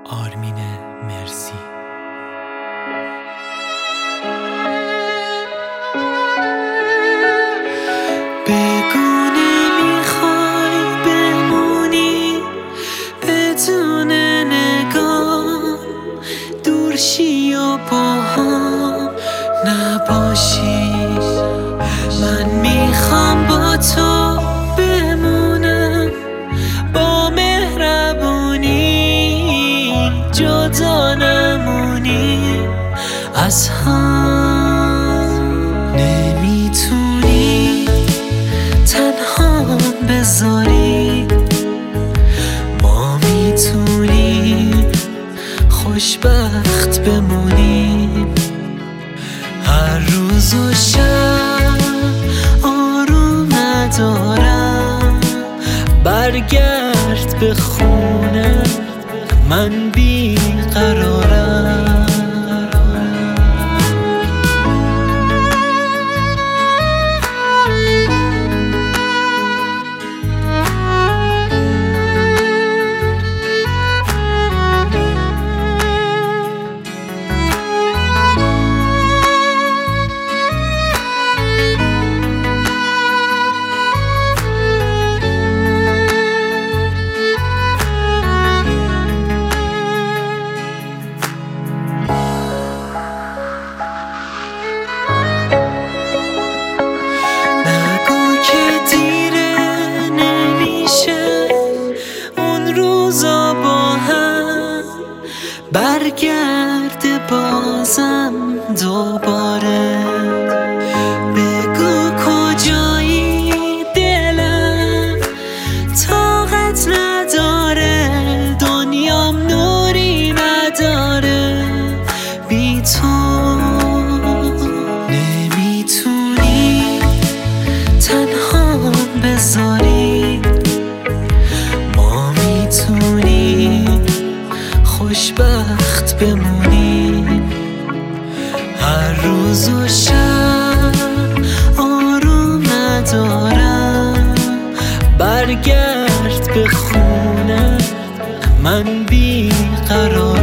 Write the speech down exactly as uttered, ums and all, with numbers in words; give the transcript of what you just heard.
آرمین مرسی. بگو نمیخوای بمونی بدون نگاه، دورشی و با هم نباشی. من میخوام با تو بمونم، با مهربونی جدا نمونی از هم. نمیتونی تنها بذاری، ما میتونیم خوشبخت بمونیم. هر روز و شب آروم ندارم، برگرد به خونه، من بیقرارم. برگرد بازم دوباره، بگو کجایی دلم طاقت نداره، دنیام نوری نداره بی تو. نمیتونی تنها بذاری، ما میتونیم خوشبخت بمونیم. هر روز و شب آروم ندارم، برگرد به خونه، من بیقرارم.